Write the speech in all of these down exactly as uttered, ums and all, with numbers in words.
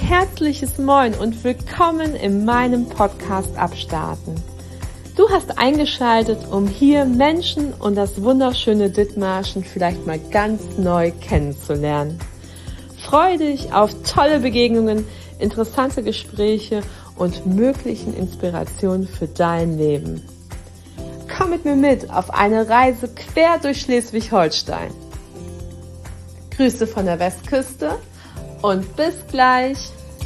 herzliches Moin und willkommen in meinem Podcast Abstarten. Du hast eingeschaltet, um hier Menschen und das wunderschöne Dithmarschen vielleicht mal ganz neu kennenzulernen. Freue dich auf tolle Begegnungen, interessante Gespräche und möglichen Inspirationen für dein Leben. Komm mit mir mit auf eine Reise quer durch Schleswig-Holstein. Grüße von der Westküste und bis gleich.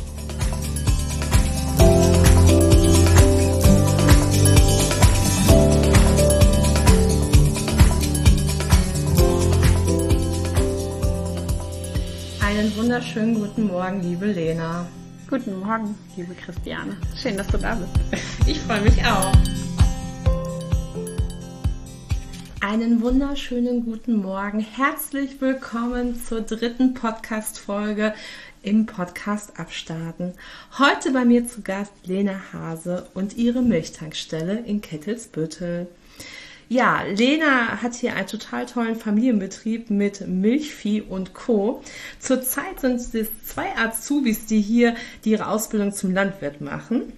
Einen wunderschönen guten Morgen, liebe Lena. Guten Morgen, liebe Christiane. Schön, dass du da bist. Ich freue mich auch. Einen wunderschönen guten Morgen. Herzlich willkommen zur dritten Podcast-Folge im Podcast Abstarten. Heute bei mir zu Gast Lena Hase und ihre Milchtankstelle in Kettelsbüttel. Ja, Lena hat hier einen total tollen Familienbetrieb mit Milchvieh und Co. Zurzeit sind es zwei Azubis, die hier die ihre Ausbildung zum Landwirt machen.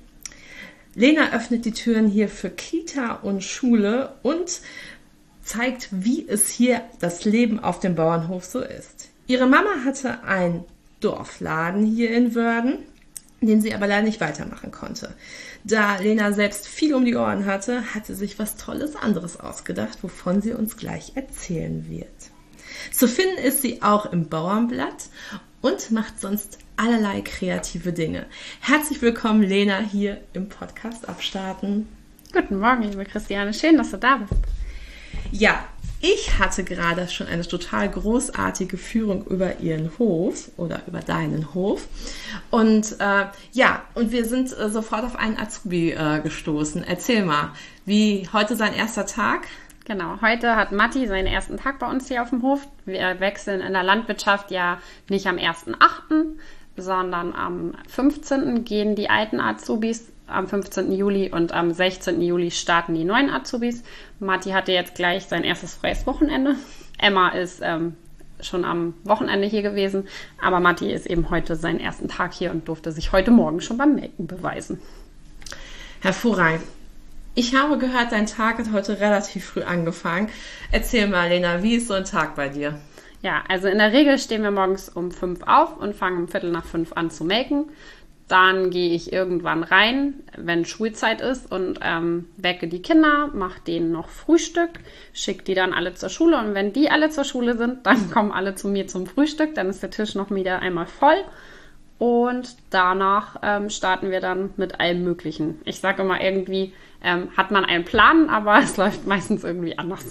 Lena öffnet die Türen hier für Kita und Schule und zeigt, wie es hier das Leben auf dem Bauernhof so ist. Ihre Mama hatte einen Dorfladen hier in Wörden, den sie aber leider nicht weitermachen konnte. Da Lena selbst viel um die Ohren hatte, hat sie sich was Tolles anderes ausgedacht, wovon sie uns gleich erzählen wird. Zu finden ist sie auch im Bauernblatt und macht sonst allerlei kreative Dinge. Herzlich willkommen, Lena, hier im Podcast Abstarten. Guten Morgen, liebe Christiane. Schön, dass du da bist. Ja, ich hatte gerade schon eine total großartige Führung über ihren Hof oder über deinen Hof. Und äh, ja, und wir sind äh, sofort auf einen Azubi äh, gestoßen. Erzähl mal, wie heute sein erster Tag? Genau, heute hat Matti seinen ersten Tag bei uns hier auf dem Hof. Wir wechseln in der Landwirtschaft ja nicht am ersten achten, sondern am fünfzehnten gehen die alten Azubis. Am fünfzehnten Juli und am sechzehnten Juli starten die neuen Azubis. Matti hatte jetzt gleich sein erstes freies Wochenende. Emma ist ähm, schon am Wochenende hier gewesen, aber Matti ist eben heute seinen ersten Tag hier und durfte sich heute Morgen schon beim Melken beweisen. Hervorragend. Ich habe gehört, dein Tag hat heute relativ früh angefangen. Erzähl mal, Lena, wie ist so ein Tag bei dir? Ja, also in der Regel stehen wir morgens um fünf auf und fangen um Viertel nach fünf an zu melken. Dann gehe ich irgendwann rein, wenn Schulzeit ist und ähm, wecke die Kinder, mache denen noch Frühstück, schicke die dann alle zur Schule und wenn die alle zur Schule sind, dann kommen alle zu mir zum Frühstück, dann ist der Tisch noch wieder einmal voll und danach ähm, starten wir dann mit allem Möglichen. Ich sage immer irgendwie, ähm, hat man einen Plan, aber es läuft meistens irgendwie anders.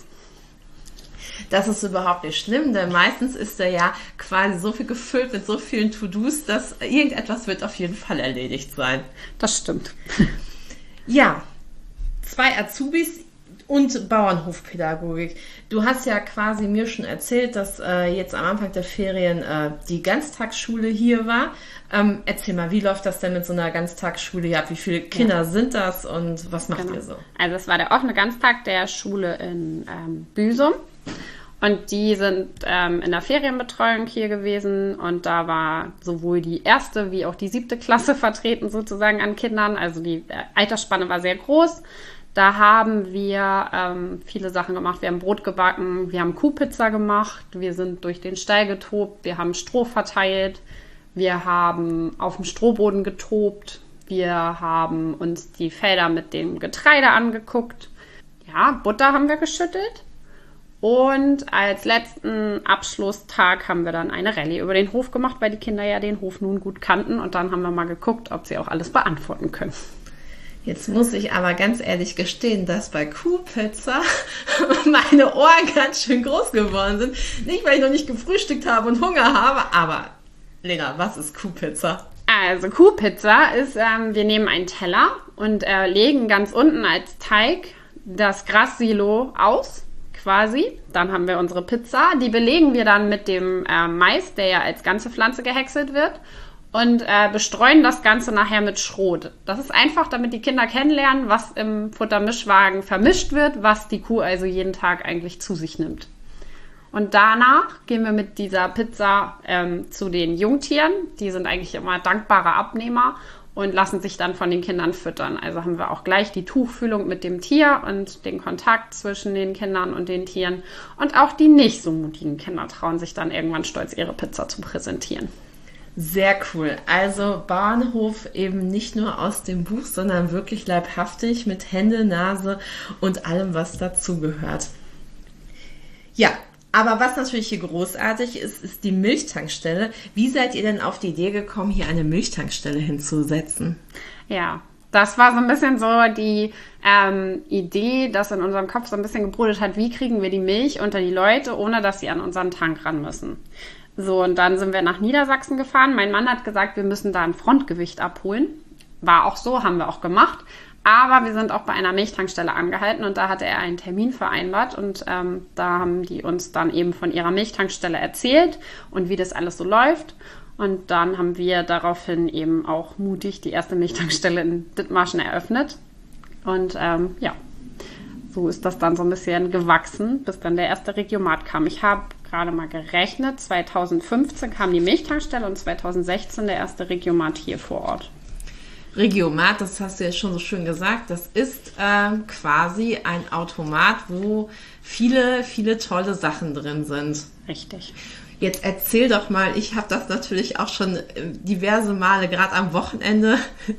Das ist überhaupt nicht schlimm, denn meistens ist er ja quasi so viel gefüllt mit so vielen To-Dos, dass irgendetwas wird auf jeden Fall erledigt sein. Das stimmt. Ja, zwei Azubis und Bauernhofpädagogik. Du hast ja quasi mir schon erzählt, dass äh, jetzt am Anfang der Ferien äh, die Ganztagsschule hier war. Ähm, erzähl mal, wie läuft das denn mit so einer Ganztagsschule hier ab? Wie viele Kinder ja. sind das und was macht genau. ihr so? Also es war der offene Ganztag der Schule in ähm, Büsum. Und die sind ähm, in der Ferienbetreuung hier gewesen und da war sowohl die erste wie auch die siebte Klasse vertreten sozusagen an Kindern. Also die äh, Altersspanne war sehr groß. Da haben wir ähm, viele Sachen gemacht. Wir haben Brot gebacken, wir haben Kuhpizza gemacht, wir sind durch den Stall getobt, wir haben Stroh verteilt, wir haben auf dem Strohboden getobt, wir haben uns die Felder mit dem Getreide angeguckt. Ja, Butter haben wir geschüttelt. Und als letzten Abschlusstag haben wir dann eine Rallye über den Hof gemacht, weil die Kinder ja den Hof nun gut kannten. Und dann haben wir mal geguckt, ob sie auch alles beantworten können. Jetzt muss ich aber ganz ehrlich gestehen, dass bei Kuhpizza meine Ohren ganz schön groß geworden sind. Nicht, weil ich noch nicht gefrühstückt habe und Hunger habe, aber Lena, was ist Kuhpizza? Also Kuhpizza ist, ähm, wir nehmen einen Teller und äh, legen ganz unten als Teig das Grassilo aus. Quasi. Dann haben wir unsere Pizza. Die belegen wir dann mit dem äh, Mais, der ja als ganze Pflanze gehäckselt wird. Und äh, bestreuen das Ganze nachher mit Schrot. Das ist einfach, damit die Kinder kennenlernen, was im Futtermischwagen vermischt wird, was die Kuh also jeden Tag eigentlich zu sich nimmt. Und danach gehen wir mit dieser Pizza ähm, zu den Jungtieren. Die sind eigentlich immer dankbare Abnehmer und lassen sich dann von den Kindern füttern. Also haben wir auch gleich die Tuchfühlung mit dem Tier und den Kontakt zwischen den Kindern und den Tieren. Und auch die nicht so mutigen Kinder trauen sich dann irgendwann stolz ihre Pizza zu präsentieren. Sehr cool. Also Bauernhof eben nicht nur aus dem Buch, sondern wirklich leibhaftig mit Hände, Nase und allem, was dazugehört. Ja, aber was natürlich hier großartig ist, ist die Milchtankstelle. Wie seid ihr denn auf die Idee gekommen, hier eine Milchtankstelle hinzusetzen? Ja, das war so ein bisschen so die ähm, Idee, dass in unserem Kopf so ein bisschen gebrodelt hat, wie kriegen wir die Milch unter die Leute, ohne dass sie an unseren Tank ran müssen. So, und dann sind wir nach Niedersachsen gefahren. Mein Mann hat gesagt, wir müssen da ein Frontgewicht abholen. War auch so, haben wir auch gemacht. Aber wir sind auch bei einer Milchtankstelle angehalten und da hatte er einen Termin vereinbart. Und ähm, da haben die uns dann eben von ihrer Milchtankstelle erzählt und wie das alles so läuft. Und dann haben wir daraufhin eben auch mutig die erste Milchtankstelle in Dithmarschen eröffnet. Und ähm, ja, so ist das dann so ein bisschen gewachsen, bis dann der erste Regiomat kam. Ich habe gerade mal gerechnet, zweitausendfünfzehn kam die Milchtankstelle und zweitausendsechzehn der erste Regiomat hier vor Ort. Regiomat, das hast du ja schon so schön gesagt, das ist ähm, quasi ein Automat, wo viele, viele tolle Sachen drin sind. Richtig. Jetzt erzähl doch mal, ich habe das natürlich auch schon diverse Male, gerade am Wochenende,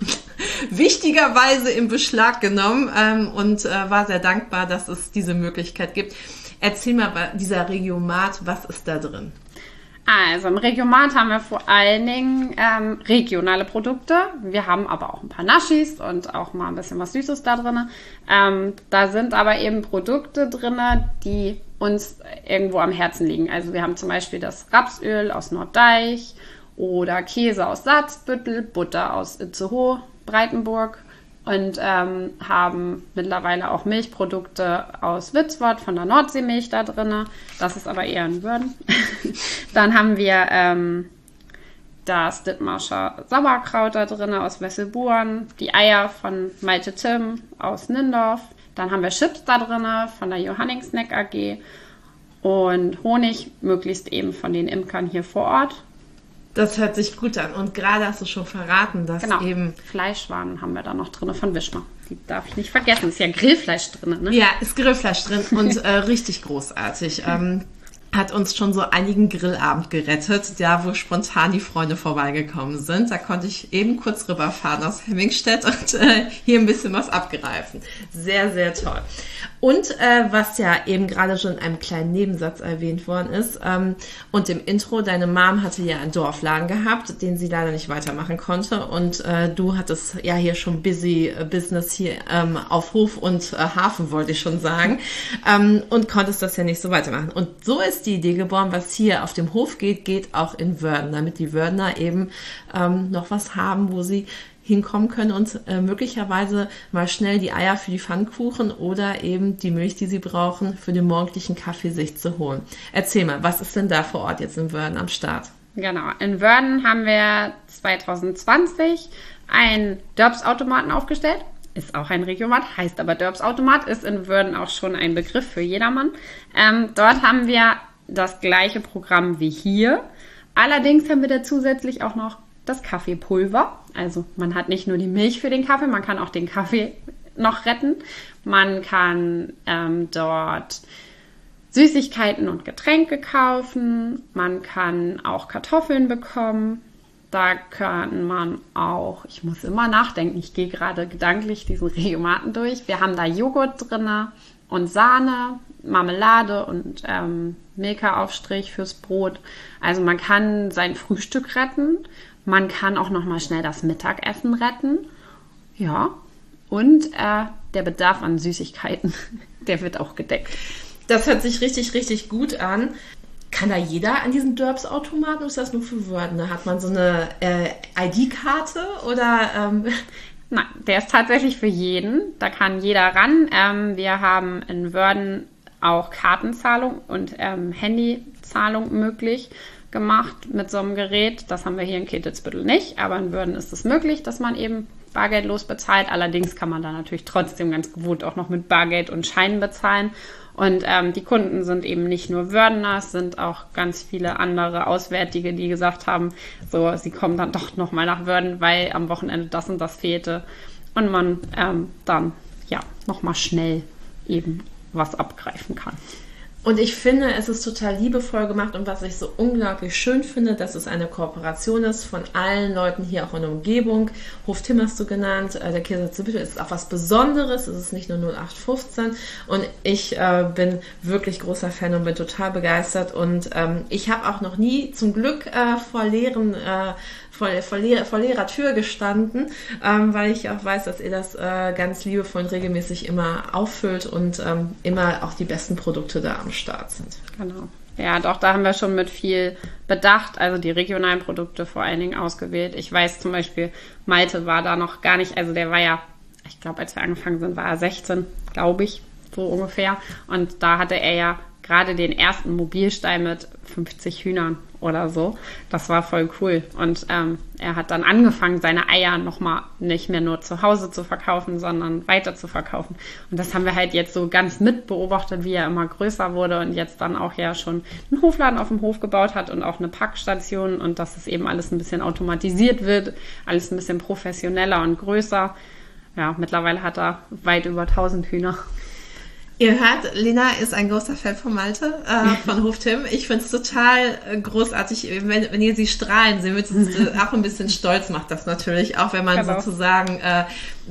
wichtigerweise in Beschlag genommen ähm, und äh, war sehr dankbar, dass es diese Möglichkeit gibt. Erzähl mal, dieser Regiomat, was ist da drin? Also im Regiomat haben wir vor allen Dingen ähm, regionale Produkte. Wir haben aber auch ein paar Naschis und auch mal ein bisschen was Süßes da drin. Ähm, da sind aber eben Produkte drin, die uns irgendwo am Herzen liegen. Also wir haben zum Beispiel das Rapsöl aus Norddeich oder Käse aus Salzbüttel, Butter aus Itzehoe, Breitenburg. Und ähm, haben mittlerweile auch Milchprodukte aus Witzwort von der Nordseemilch da drin. Das ist aber eher in Würden. Dann haben wir ähm, das Dithmarscher Sauerkraut da drin aus Wesselburen, die Eier von Malte Tim aus Nindorf. Dann haben wir Chips da drin von der Johanning Snack A G und Honig, möglichst eben von den Imkern hier vor Ort. Das hört sich gut an. Und gerade hast du schon verraten, dass genau. eben... Fleischwaren haben wir da noch drin von Wischmer. Die darf ich nicht vergessen. Ist ja Grillfleisch drin, ne? Ja, ist Grillfleisch drin und äh, richtig großartig. Ähm, hat uns schon so einigen Grillabend gerettet, ja, wo spontan die Freunde vorbeigekommen sind. Da konnte ich eben kurz rüberfahren aus Hemmingstedt und äh, hier ein bisschen was abgreifen. Sehr, sehr toll. Und äh, was ja eben gerade schon in einem kleinen Nebensatz erwähnt worden ist, ähm, und im Intro, deine Mom hatte ja einen Dorfladen gehabt, den sie leider nicht weitermachen konnte. Und äh, du hattest ja hier schon busy Business hier ähm, auf Hof und äh, Hafen, wollte ich schon sagen, ähm, und konntest das ja nicht so weitermachen. Und so ist die Idee geboren, was hier auf dem Hof geht, geht auch in Wörden, damit die Wördener eben ähm, noch was haben, wo sie hinkommen können und äh, möglicherweise mal schnell die Eier für die Pfannkuchen oder eben die Milch, die sie brauchen, für den morgendlichen Kaffee sich zu holen. Erzähl mal, was ist denn da vor Ort jetzt in Wörden am Start? Genau, in Wörden haben wir zwanzig zwanzig einen Dörbs-Automaten aufgestellt. Ist auch ein Regiomat, heißt aber Dörbs-Automat, ist in Wörden auch schon ein Begriff für jedermann. Ähm, dort haben wir das gleiche Programm wie hier. Allerdings haben wir da zusätzlich auch noch das Kaffeepulver. Also man hat nicht nur die Milch für den Kaffee, man kann auch den Kaffee noch retten. Man kann ähm, dort Süßigkeiten und Getränke kaufen. Man kann auch Kartoffeln bekommen. Da kann man auch, ich muss immer nachdenken, ich gehe gerade gedanklich diesen Regiomaten durch. Wir haben da Joghurt drin und Sahne, Marmelade und ähm, Milka-Aufstrich fürs Brot. Also man kann sein Frühstück retten. Man kann auch noch mal schnell das Mittagessen retten. Ja, und äh, der Bedarf an Süßigkeiten, der wird auch gedeckt. Das hört sich richtig, richtig gut an. Kann da jeder an diesen Dörbs-Automaten oder ist das nur für Wörden? Hat man so eine äh, I D-Karte oder... Ähm Nein, der ist tatsächlich für jeden. Da kann jeder ran. Ähm, wir haben in Wörden auch Kartenzahlung und ähm, Handyzahlung möglich gemacht mit so einem Gerät. Das haben wir hier in Ketelsbüttel nicht, aber in Wörden ist es möglich, dass man eben bargeldlos bezahlt. Allerdings kann man da natürlich trotzdem ganz gewohnt auch noch mit Bargeld und Scheinen bezahlen. Und ähm, die Kunden sind eben nicht nur Wördener, es sind auch ganz viele andere Auswärtige, die gesagt haben, so, sie kommen dann doch nochmal nach Wörden, weil am Wochenende das und das fehlte. Und man ähm, dann ja nochmal schnell eben was abgreifen kann. Und ich finde, es ist total liebevoll gemacht und was ich so unglaublich schön finde, dass es eine Kooperation ist von allen Leuten hier auch in der Umgebung. Hof Timm hast du genannt, äh, der Käse zu Büttel ist auch was Besonderes, es ist nicht nur null acht fünfzehn und ich äh, bin wirklich großer Fan und bin total begeistert und ähm, ich habe auch noch nie zum Glück äh, vor leeren äh, Vor, vor, leer, vor leerer Tür gestanden, ähm, weil ich auch weiß, dass ihr das äh, ganz liebevoll und regelmäßig immer auffüllt und ähm, immer auch die besten Produkte da am Start sind. Genau. Ja, doch, da haben wir schon mit viel Bedacht, also die regionalen Produkte vor allen Dingen ausgewählt. Ich weiß zum Beispiel, Malte war da noch gar nicht, also der war ja, ich glaube, als wir angefangen sind, war er sechzehn, glaube ich, so ungefähr. Und da hatte er ja gerade den ersten Mobilstall mit fünfzig Hühnern oder so. Das war voll cool. Und ähm, er hat dann angefangen, seine Eier nochmal nicht mehr nur zu Hause zu verkaufen, sondern weiter zu verkaufen. Und das haben wir halt jetzt so ganz mit beobachtet, wie er immer größer wurde und jetzt dann auch ja schon einen Hofladen auf dem Hof gebaut hat und auch eine Packstation und dass es eben alles ein bisschen automatisiert wird, alles ein bisschen professioneller und größer. Ja, mittlerweile hat er weit über tausend Hühner. Ihr hört, Lena ist ein großer Fan von Malte, äh, von Hof Timm. Ich finde es total äh, großartig, wenn, wenn ihr sie strahlen seht, äh, auch ein bisschen stolz macht das natürlich, auch wenn man genau. sozusagen äh,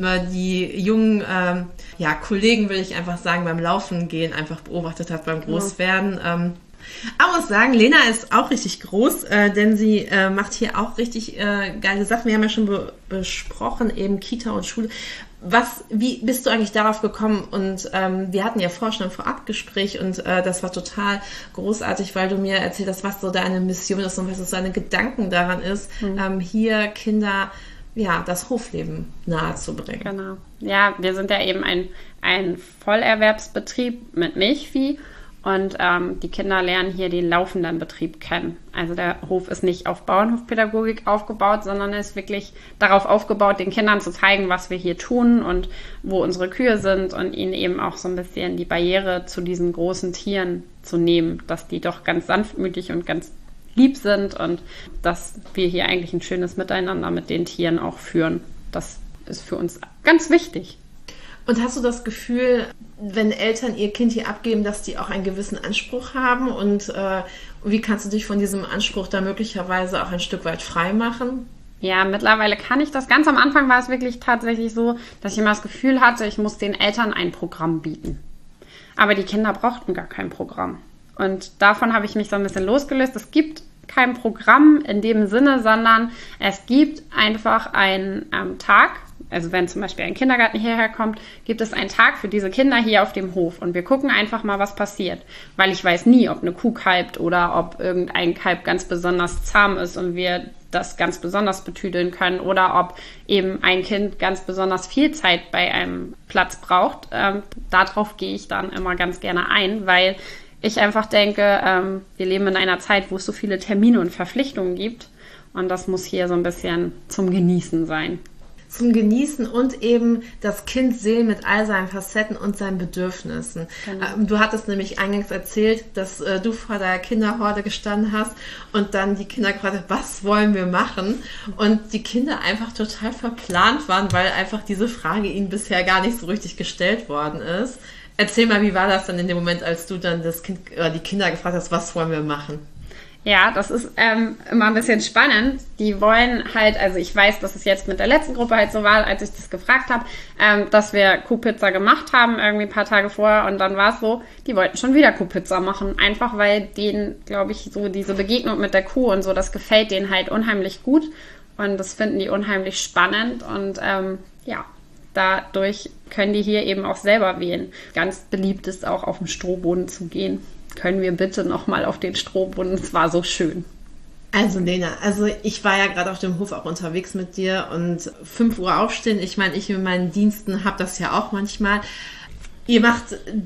die jungen äh, ja, Kollegen, will ich einfach sagen, beim Laufen gehen einfach beobachtet hat, beim Großwerden. Genau. Ähm, Aber muss sagen, Lena ist auch richtig groß, äh, denn sie äh, macht hier auch richtig äh, geile Sachen. Wir haben ja schon be- besprochen, eben Kita und Schule. Was, wie bist du eigentlich darauf gekommen? Und ähm, wir hatten ja vorher schon ein Vorabgespräch und äh, das war total großartig, weil du mir erzählt hast, was so deine Mission ist und was so deine Gedanken daran ist, mhm. ähm, hier Kinder ja das Hofleben nahezubringen. Genau. Ja, wir sind ja eben ein, ein Vollerwerbsbetrieb mit Milchvieh. Und ähm, die Kinder lernen hier den laufenden Betrieb kennen. Also der Hof ist nicht auf Bauernhofpädagogik aufgebaut, sondern ist wirklich darauf aufgebaut, den Kindern zu zeigen, was wir hier tun und wo unsere Kühe sind und ihnen eben auch so ein bisschen die Barriere zu diesen großen Tieren zu nehmen, dass die doch ganz sanftmütig und ganz lieb sind und dass wir hier eigentlich ein schönes Miteinander mit den Tieren auch führen. Das ist für uns ganz wichtig. Und hast du das Gefühl, wenn Eltern ihr Kind hier abgeben, dass die auch einen gewissen Anspruch haben? Und äh, wie kannst du dich von diesem Anspruch da möglicherweise auch ein Stück weit frei machen? Ja, mittlerweile kann ich das. Ganz am Anfang war es wirklich tatsächlich so, dass ich immer das Gefühl hatte, ich muss den Eltern ein Programm bieten. Aber die Kinder brauchten gar kein Programm. Und davon habe ich mich so ein bisschen losgelöst. Es gibt kein Programm in dem Sinne, sondern es gibt einfach einen ähm, Tag. Also wenn zum Beispiel ein Kindergarten hierher kommt, gibt es einen Tag für diese Kinder hier auf dem Hof. Und wir gucken einfach mal, was passiert. Weil ich weiß nie, ob eine Kuh kalbt oder ob irgendein Kalb ganz besonders zahm ist und wir das ganz besonders betüdeln können. Oder ob eben ein Kind ganz besonders viel Zeit bei einem Platz braucht. Ähm, darauf gehe ich dann immer ganz gerne ein, weil ich einfach denke, ähm, wir leben in einer Zeit, wo es so viele Termine und Verpflichtungen gibt. Und das muss hier so ein bisschen zum Genießen sein. Zum Genießen und eben das Kind sehen mit all seinen Facetten und seinen Bedürfnissen. Genau. Du hattest nämlich eingangs erzählt, dass äh, du vor der Kinderhorde gestanden hast und dann die Kinder gefragt haben, was wollen wir machen? Und die Kinder einfach total verplant waren, weil einfach diese Frage ihnen bisher gar nicht so richtig gestellt worden ist. Erzähl mal, wie war das dann in dem Moment, als du dann das Kind oder die Kinder gefragt hast, was wollen wir machen? Ja, das ist ähm, immer ein bisschen spannend. Die wollen halt, also ich weiß, dass es jetzt mit der letzten Gruppe halt so war, als ich das gefragt habe, ähm, dass wir Kuhpizza gemacht haben, irgendwie ein paar Tage vorher. Und dann war es so, die wollten schon wieder Kuhpizza machen. Einfach weil denen, glaube ich, so diese Begegnung mit der Kuh und so, das gefällt denen halt unheimlich gut. Und das finden die unheimlich spannend. Und ähm, ja, dadurch können die hier eben auch selber wählen. Ganz beliebt ist auch, auf den Strohboden zu gehen. Können wir bitte nochmal auf den Strohboden? Es war so schön. Also Lena, also ich war ja gerade auf dem Hof auch unterwegs mit dir und fünf Uhr aufstehen. Ich meine, ich mit meinen Diensten habe das ja auch manchmal. Ihr macht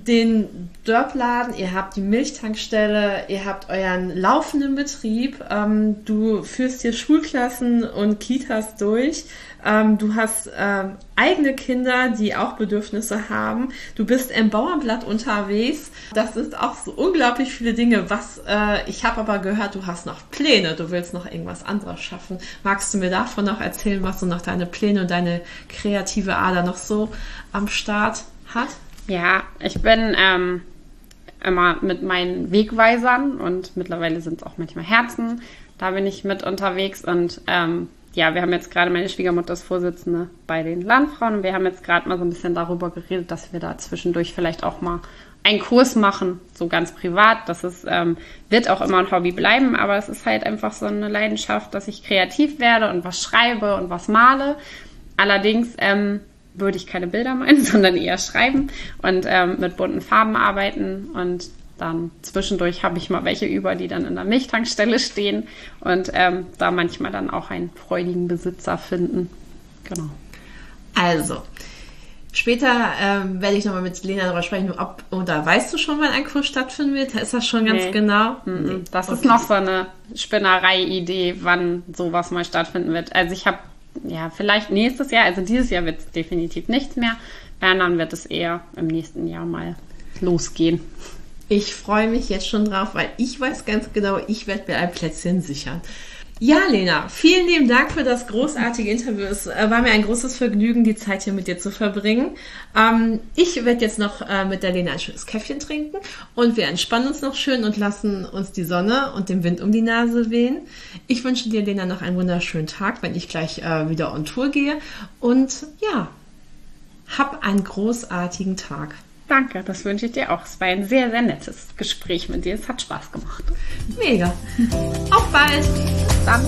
den Dörpladen, ihr habt die Milchtankstelle, ihr habt euren laufenden Betrieb. Ähm, du führst hier Schulklassen und Kitas durch. Ähm, du hast ähm, eigene Kinder, die auch Bedürfnisse haben. Du bist im Bauernblatt unterwegs. Das sind auch so unglaublich viele Dinge. Was äh, ich habe aber gehört, du hast noch Pläne. Du willst noch irgendwas anderes schaffen. Magst du mir davon noch erzählen, was so noch deine Pläne und deine kreative Ader noch so am Start hat? Ja, ich bin ähm, immer mit meinen Wegweisern und mittlerweile sind es auch manchmal Herzen. Da bin ich mit unterwegs und ähm, ja, wir haben jetzt gerade, meine Schwiegermutter ist Vorsitzende bei den Landfrauen und wir haben jetzt gerade mal so ein bisschen darüber geredet, dass wir da zwischendurch vielleicht auch mal einen Kurs machen, so ganz privat. Das ist, ähm, wird auch immer ein Hobby bleiben, aber es ist halt einfach so eine Leidenschaft, dass ich kreativ werde und was schreibe und was male. Allerdings ähm, würde ich keine Bilder malen, sondern eher schreiben und ähm, mit bunten Farben arbeiten und dann zwischendurch habe ich mal welche über, die dann in der Milchtankstelle stehen und ähm, da manchmal dann auch einen freudigen Besitzer finden. Genau. Also, später ähm, werde ich nochmal mit Lena darüber sprechen, ob, oder weißt du schon, wann ein Kurs stattfinden wird? Ist das schon ganz nee. genau? Nee. Das okay. ist noch so eine Spinnerei-Idee, wann sowas mal stattfinden wird. Also ich habe, ja, vielleicht nächstes Jahr, also dieses Jahr wird es definitiv nichts mehr, äh, dann wird es eher im nächsten Jahr mal losgehen. Ich freue mich jetzt schon drauf, weil ich weiß ganz genau, ich werde mir ein Plätzchen sichern. Ja, Lena, vielen lieben Dank für das großartige Interview. Es war mir ein großes Vergnügen, die Zeit hier mit dir zu verbringen. Ähm, ich werde jetzt noch äh, mit der Lena ein schönes Käffchen trinken und wir entspannen uns noch schön und lassen uns die Sonne und den Wind um die Nase wehen. Ich wünsche dir, Lena, noch einen wunderschönen Tag, wenn ich gleich äh, wieder on Tour gehe. Und ja, hab einen großartigen Tag. Danke, das wünsche ich dir auch. Es war ein sehr, sehr nettes Gespräch mit dir. Es hat Spaß gemacht. Mega. Auf bald. Bis dann.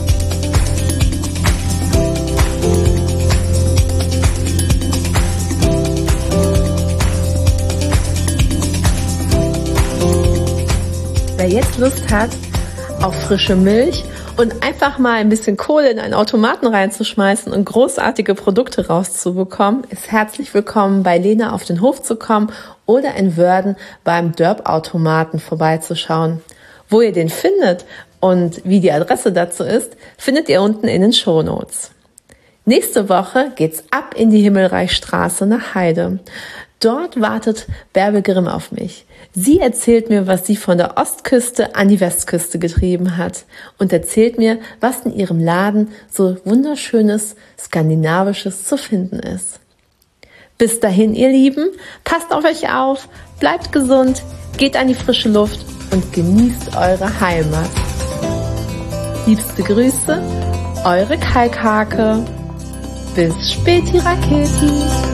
Wer jetzt Lust hat auf frische Milch und einfach mal ein bisschen Kohle in einen Automaten reinzuschmeißen und großartige Produkte rauszubekommen, ist herzlich willkommen, bei Lena auf den Hof zu kommen oder in Wörden beim Dörp-Automaten vorbeizuschauen. Wo ihr den findet und wie die Adresse dazu ist, findet ihr unten in den Shownotes. Nächste Woche geht's ab in die Himmelreichstraße nach Heide. Dort wartet Bärbe Grimm auf mich. Sie erzählt mir, was sie von der Ostküste an die Westküste getrieben hat und erzählt mir, was in ihrem Laden so wunderschönes Skandinavisches zu finden ist. Bis dahin, ihr Lieben, passt auf euch auf, bleibt gesund, geht an die frische Luft und genießt eure Heimat. Liebste Grüße, eure Kalkhake. Bis späti Raketi.